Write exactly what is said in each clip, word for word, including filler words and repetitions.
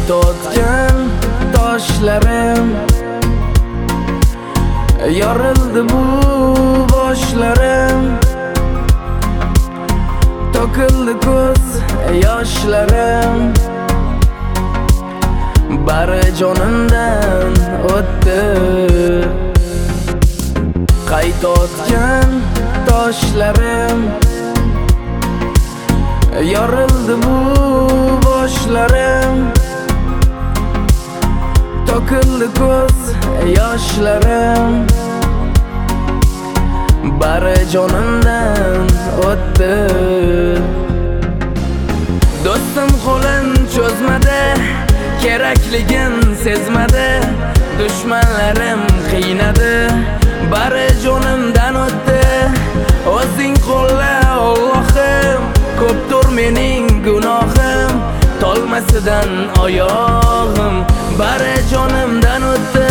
Qaytayotgan toshlarim, yorildi bu boshlarim, to'kildi ko'z yoshlarim, bari jonimdan o'tdi. Qaytayotgan toshlarim, yorildi bu boshlarim, to'kildi ko'z yoshlarim, bari jonimdan o'tdi. Do'stim qo'lin cho'zmadi, kerakligin sezmadi, dushmanlarim qiynadi, bari jonimdan o'tdi. O'zing qo'lla Allohim, ko'pdir mening gunohim, tolmasidan oyog'im, bari jonimdan o'tdi.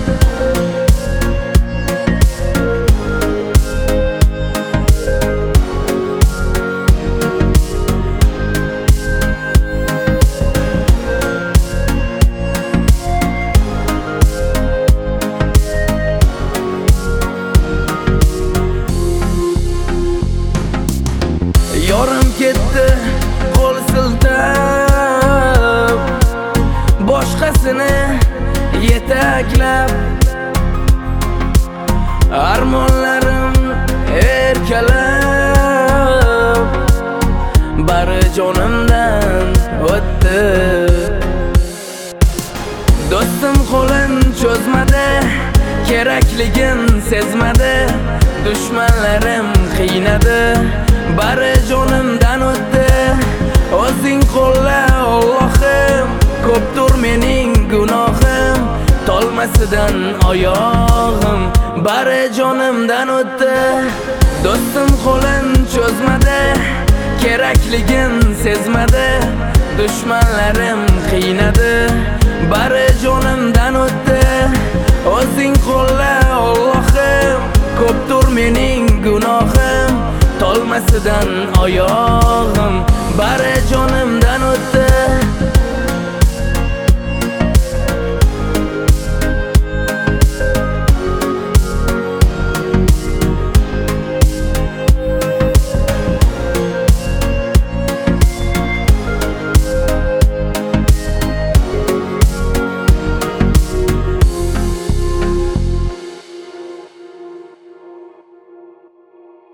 Yorim ketdi qo'l siltab, boshqasini yetaklab, armonlarim erkalab, bari jonimdan o'tdi. Do'stim qo'lin cho'zmadi, kerakligin sezmadi, dushmanlarim qiynadi, bari jonimdan o'tdi. O'zing qo'lla Allohim, ko'pdir mening gunohim, tolmasidan oyog'im, bari jonimdan o'tdi. Do'stim qo'lin cho'zmadi, kerakligin sezmadi, dushmanlarim qiynadi, bari jonimdan o'tdi. O'zing qo'lla Allohim, ko'pdir mening gunohim, tolmasidan oyog'im.